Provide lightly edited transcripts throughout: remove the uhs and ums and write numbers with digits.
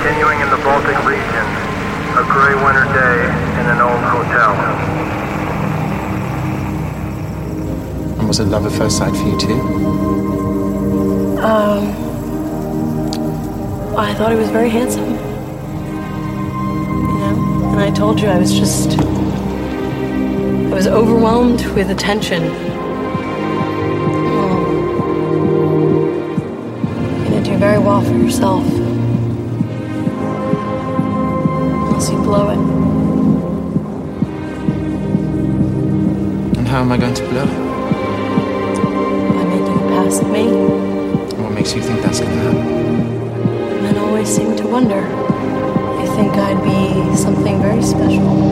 Continuing in the Baltic region, a gray winter day in an old hotel. And was it love at first sight for you too? I thought he was very handsome. You know, and I told you I was overwhelmed with attention. You're gonna do very well for yourself. Unless you blow it. And how am I going to blow it? By making it past me. And what makes you think that's going to happen? Men always seem to wonder. They think I'd be something very special.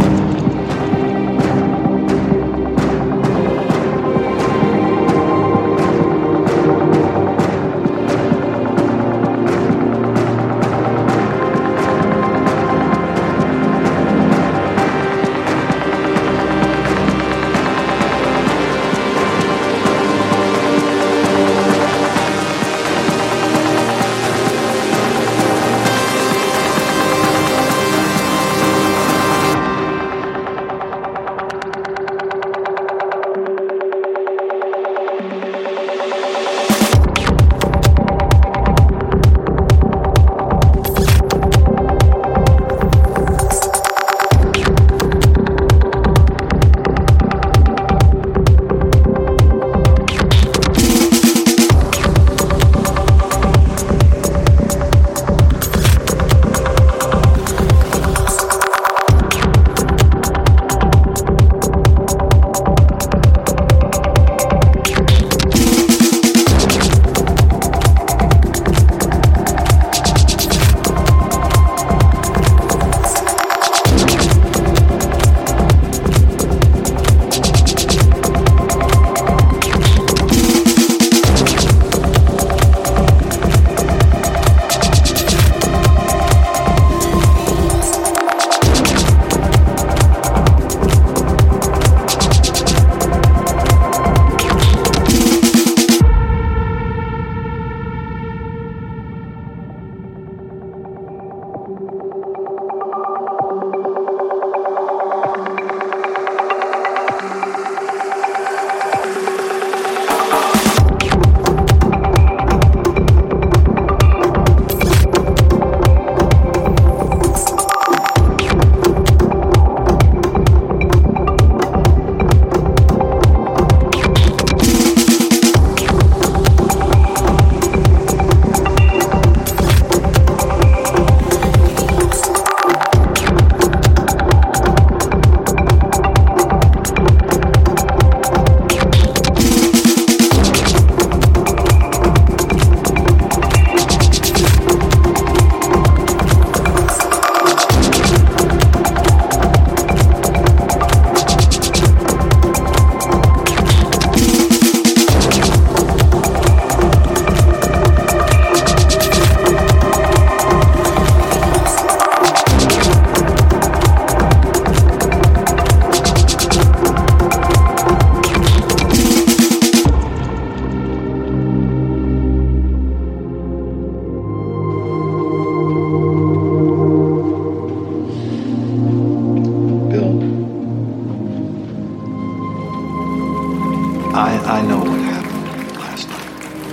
I know what happened last night.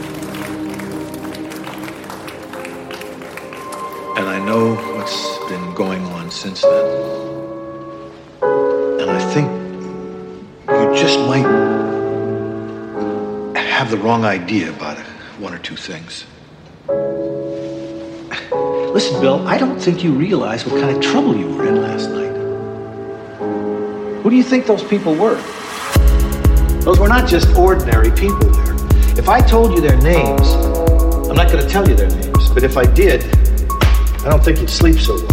And I know what's been going on since then. And I think you just might have the wrong idea about one or two things. Listen, Bill, I don't think you realize what kind of trouble you were in last night. Who do you think those people were? Those were not just ordinary people there. If I told you their names, I'm not going to tell you their names, but if I did, I don't think you'd sleep so well.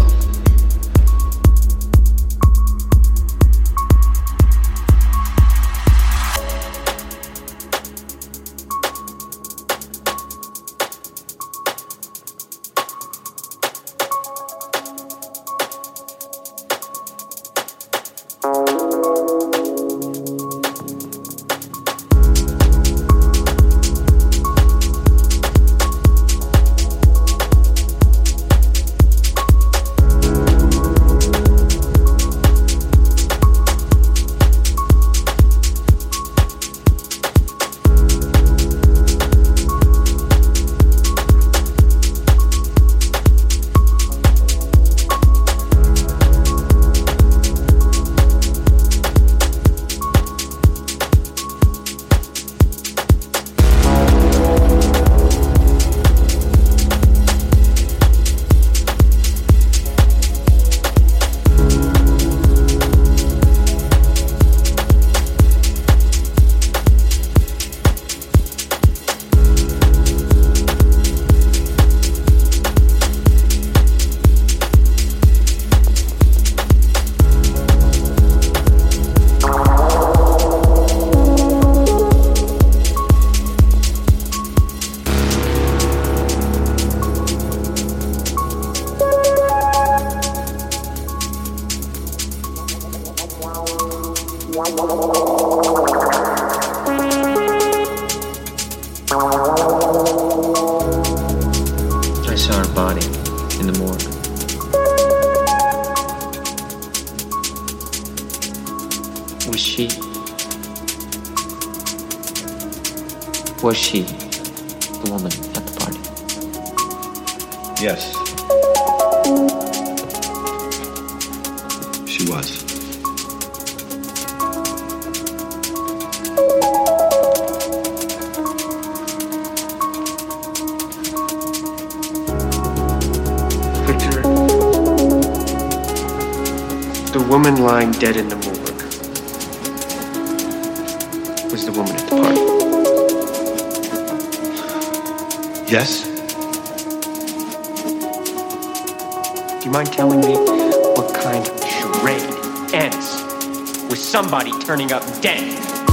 in the morgue. Was she the woman at the party? Yes. She was. Victor, the woman lying dead in the morgue was the woman at the party. Yes? Do you mind telling me what kind of charade ends with somebody turning up dead?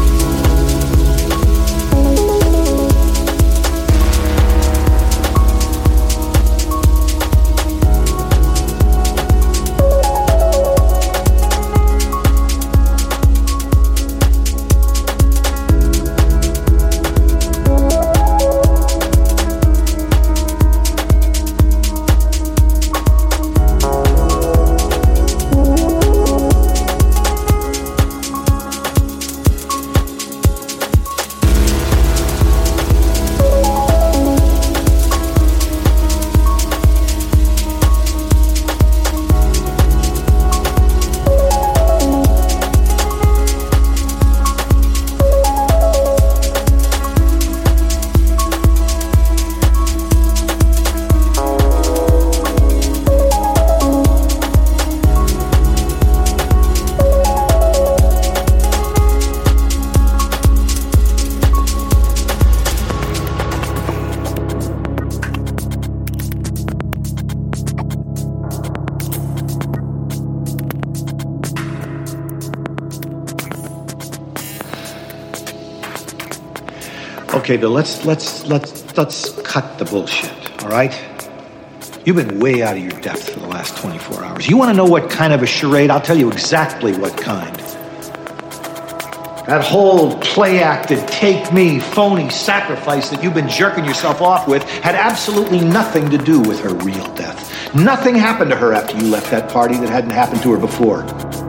Okay, Bill, let's cut the bullshit, all right? You've been way out of your depth for the last 24 hours. You want to know what kind of a charade? I'll tell you exactly what kind. That whole play-acted, take-me, phony sacrifice that you've been jerking yourself off with had absolutely nothing to do with her real death. Nothing happened to her after you left that party that hadn't happened to her before.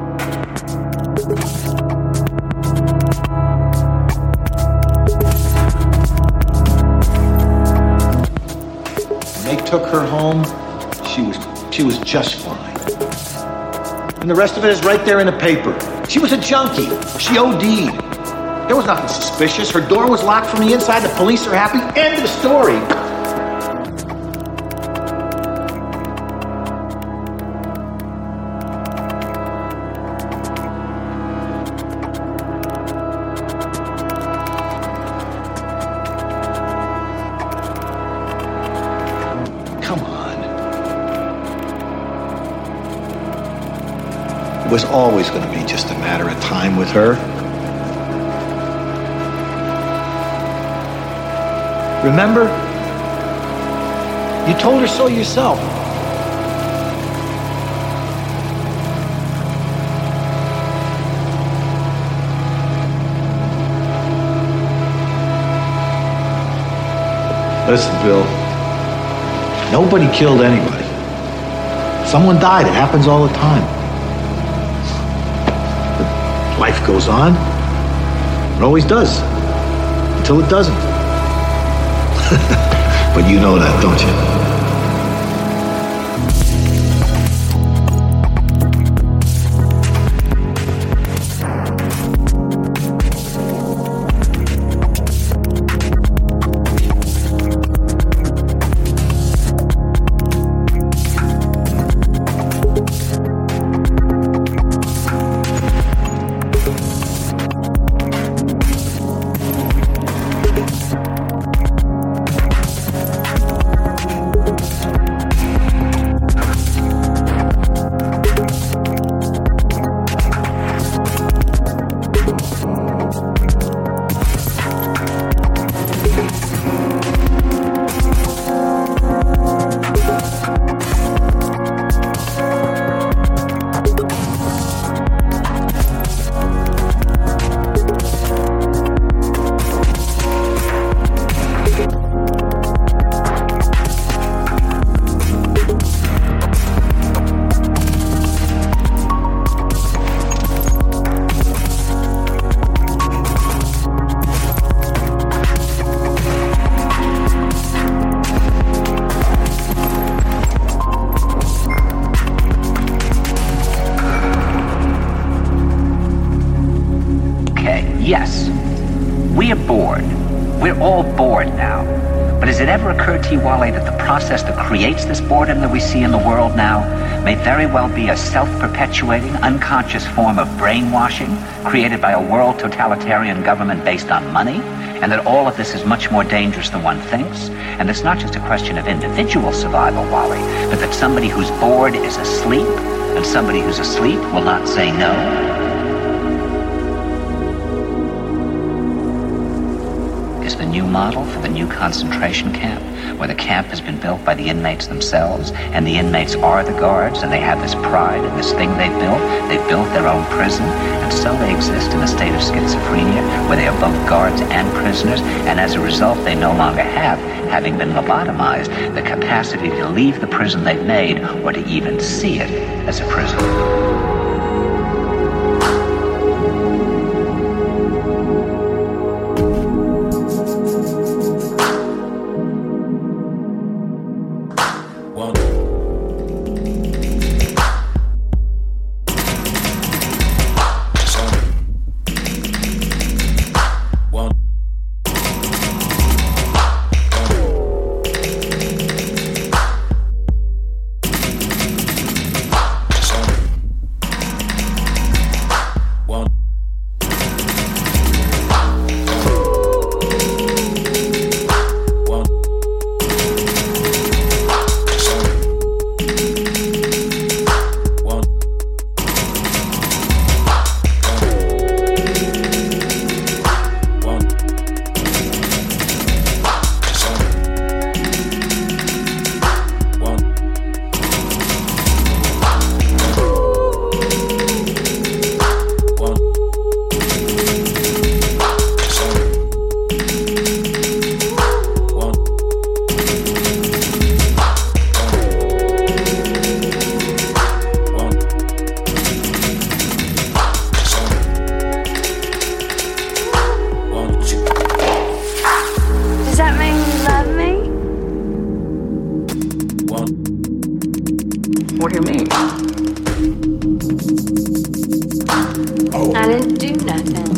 Took her home, she was just fine. And the rest of it is right there in the paper. She was a junkie. She OD'd. There was nothing suspicious. Her door was locked from the inside. The police are happy. End of story. It was always going to be just a matter of time with her. Remember? You told her so yourself. Listen, Bill. Nobody killed anybody. Someone died. It happens all the time. Life goes on. It always does. Until it doesn't. But you know that, don't you? We're all bored now. But has it ever occurred to you, Wally, that the process that creates this boredom that we see in the world now may very well be a self-perpetuating, unconscious form of brainwashing created by a world totalitarian government based on money? And that all of this is much more dangerous than one thinks? And it's not just a question of individual survival, Wally, but that somebody who's bored is asleep, and somebody who's asleep will not say no? Is the new model for the new concentration camp, where the camp has been built by the inmates themselves, and the inmates are the guards, and they have this pride in this thing they've built. They've built their own prison, and so they exist in a state of schizophrenia, where they are both guards and prisoners, and as a result, they no longer have, having been lobotomized, the capacity to leave the prison they've made, or to even see it as a prison. What do you mean? I didn't do nothing.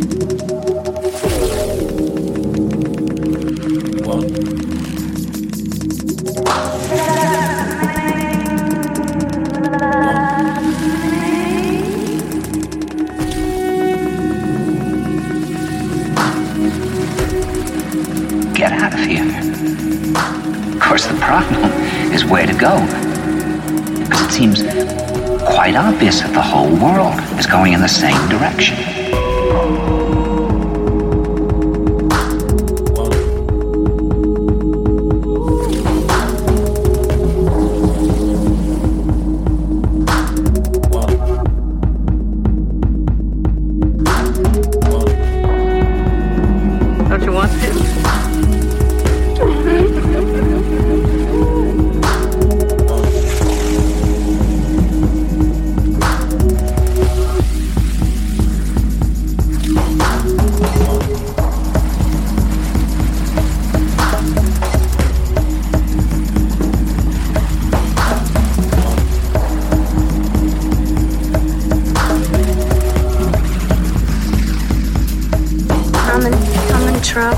Get out of here. Of course, the problem is where to go. Because it seems quite obvious that the whole world is going in the same direction. Don't you want to? I'm in trouble.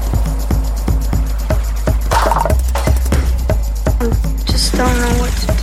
I just don't know what to do.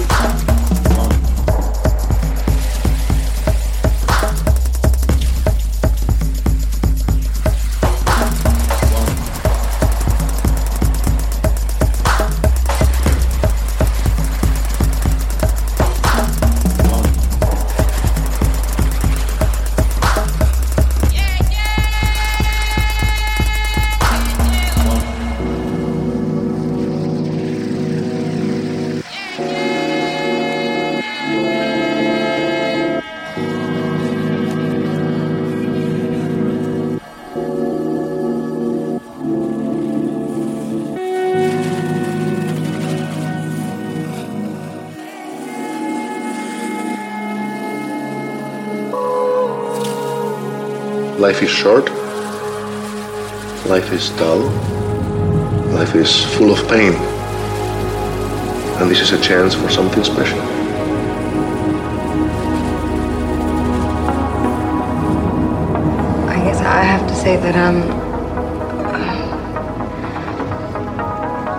Life is short, life is dull, life is full of pain, and this is a chance for something special. I guess I have to say that I'm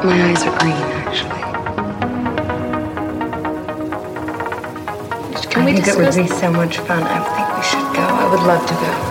My eyes are green, actually. Can we discuss? It would be so much fun. I think we should go. I would love to go.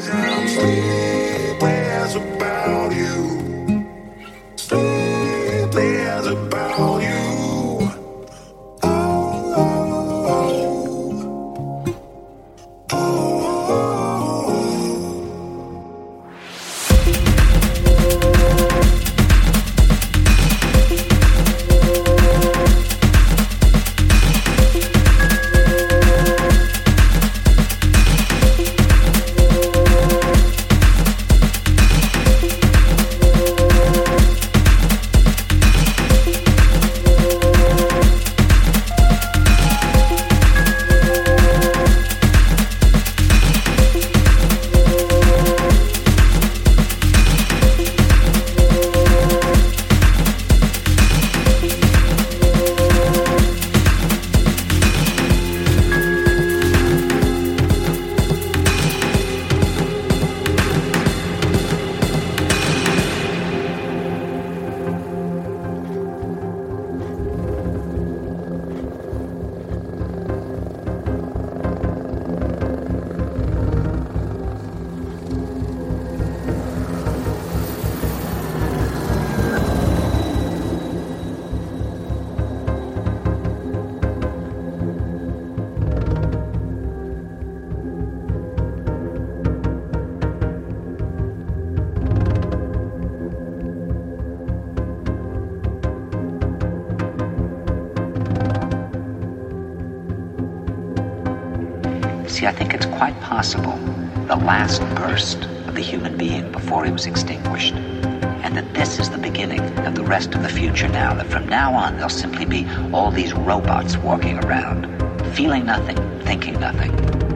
See, I think it's quite possible the last burst of the human being before he was extinguished, and that this is the beginning of the rest of the future now, that from now on there'll simply be all these robots walking around, feeling nothing, thinking nothing.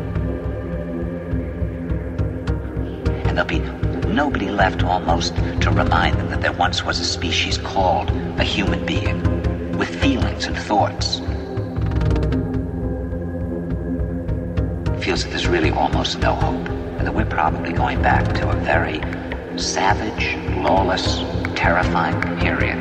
And there'll be nobody left almost to remind them that there once was a species called a human being with feelings and thoughts. Feels that there's really almost no hope, and that we're probably going back to a very savage, lawless, terrifying period.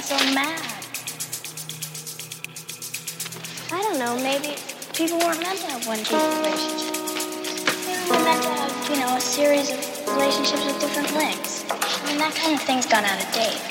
getting so mad? I don't know, maybe people weren't meant to have one deep relationship. Maybe we're meant to have, a series of relationships with different links. I mean, that kind of thing's gone out of date.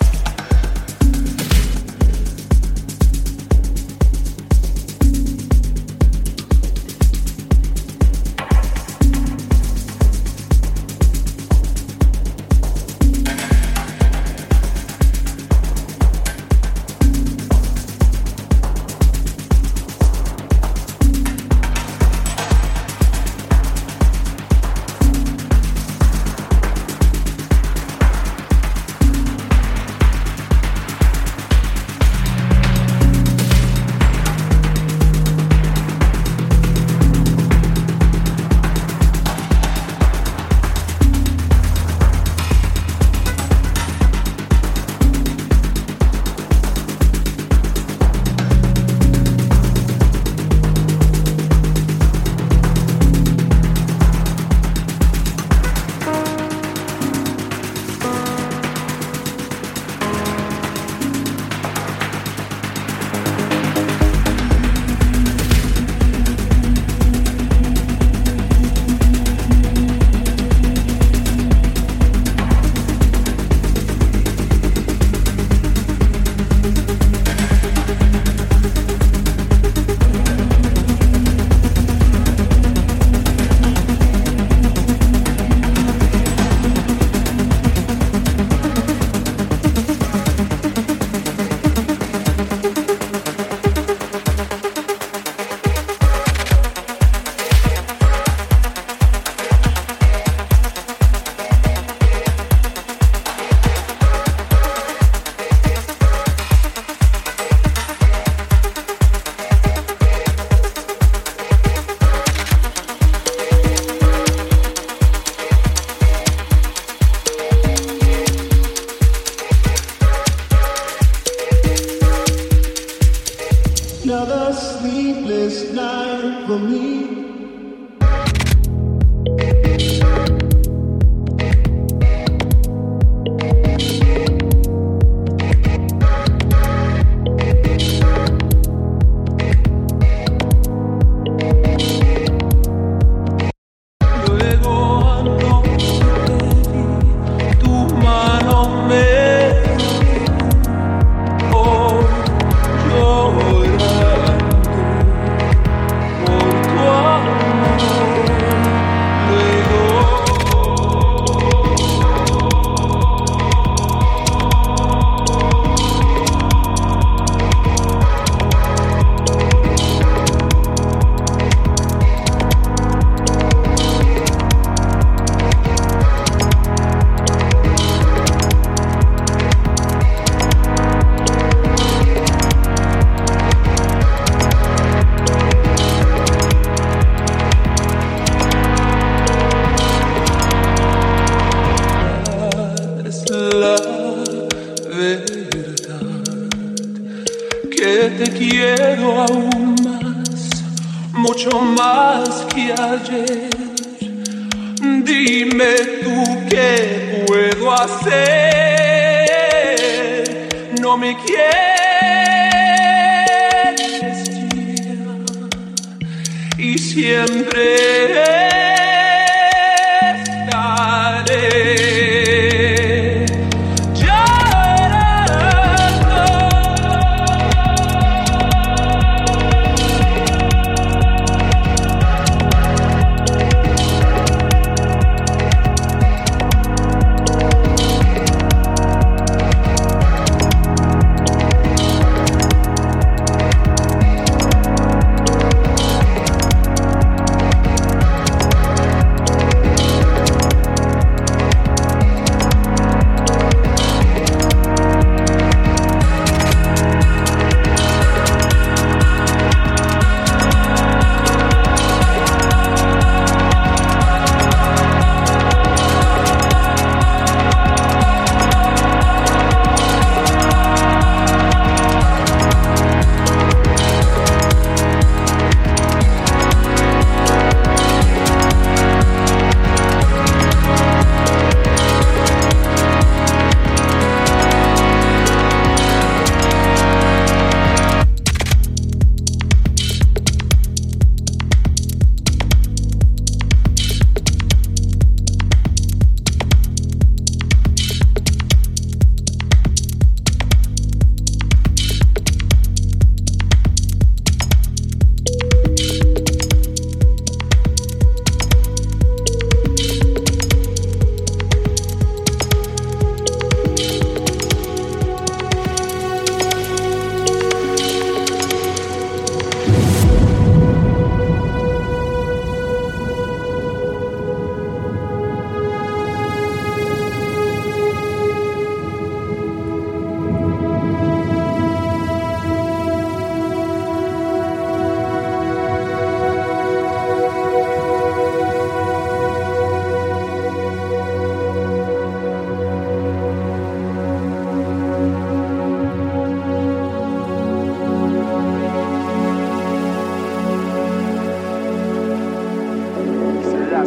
Another sleepless night for me. Te quiero aún más, mucho más que ayer. Dime tú qué puedo hacer. No me quieres ya y siempre estaré.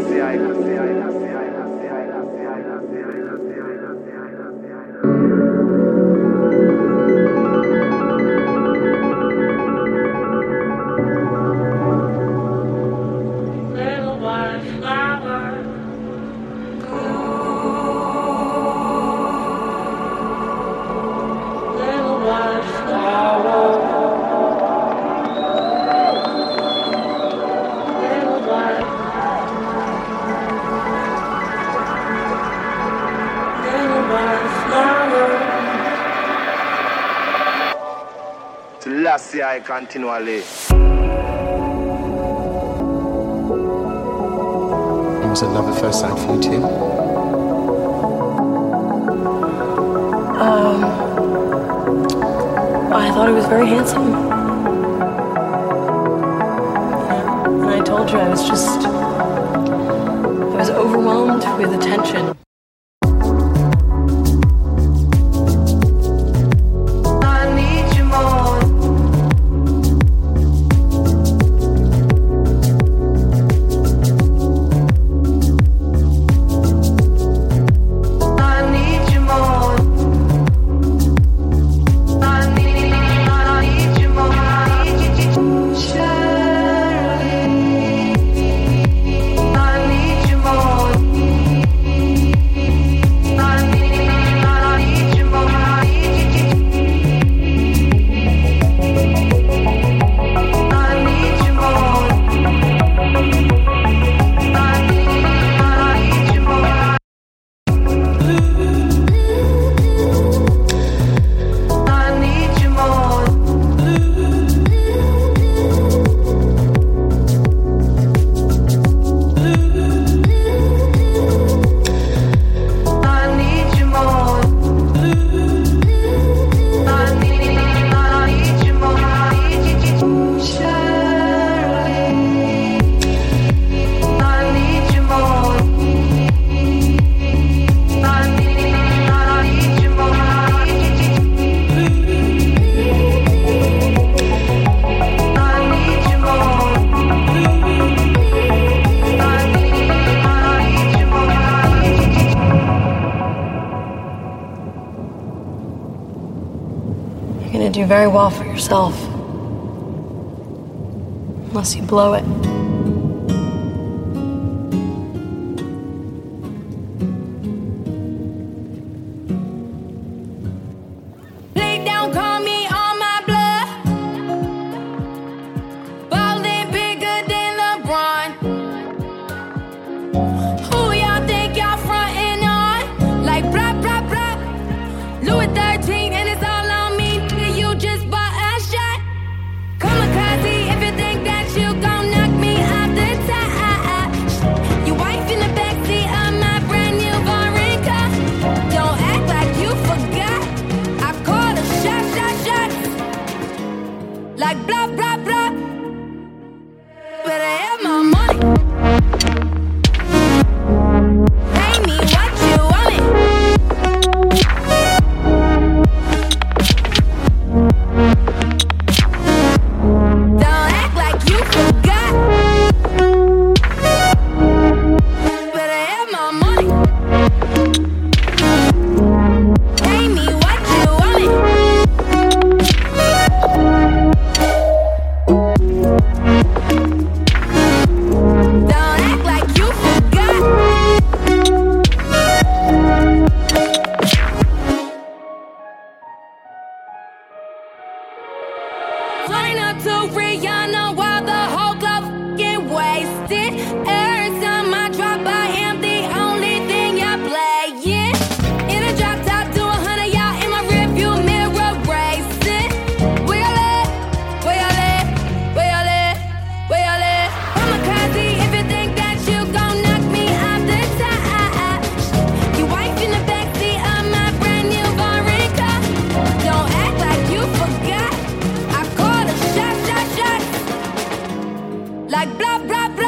Continually. And was it love at first sight for you too? I thought he was very handsome. And I told you I was overwhelmed with attention. Do very well for yourself, unless you blow it. Lay down, call me on my blood. Ballin' bigger than LeBron. Who y'all think y'all frontin' on? Like blah blah blah. Louis 13 and it's all on me. You just bought a shot. Kamikaze if you think that you gon' knock me out the top. Your wife in the backseat of my brand new foreign car. Don't act like you forgot. I call a shot. Like blah blah blah. Better have my money. Pay me what you want it. Don't act like you forgot. Better have my money. Pay me what you want it. Don't act like you forgot. Flying up to Rihanna while the whole club get wasted. Every time I drop by, am the only thing y'all playing. In a drop top to 100, y'all in my rearview mirror racing. Where y'all at? Where y'all at? Where y'all at? Where y'all at? Kamikaze if you think that you gon' knock me out the top. Your wife in the backseat of my brand new foreign car. Don't act like you forgot. I call a shot. Like blah blah blah.